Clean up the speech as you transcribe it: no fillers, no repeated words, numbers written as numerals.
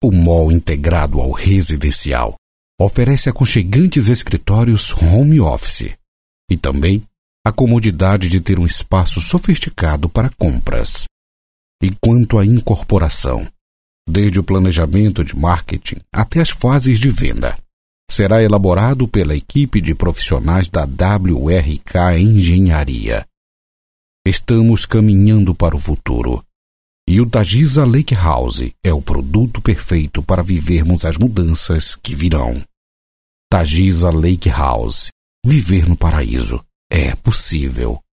O mall integrado ao residencial oferece aconchegantes escritórios home office e também a comodidade de ter um espaço sofisticado para compras. E quanto à incorporação, desde o planejamento de marketing até as fases de venda, será elaborado pela equipe de profissionais da WRK Engenharia. Estamos caminhando para o futuro. E o Tajiza Lake House é o produto perfeito para vivermos as mudanças que virão. Tajiza Lake House. Viver no paraíso é possível.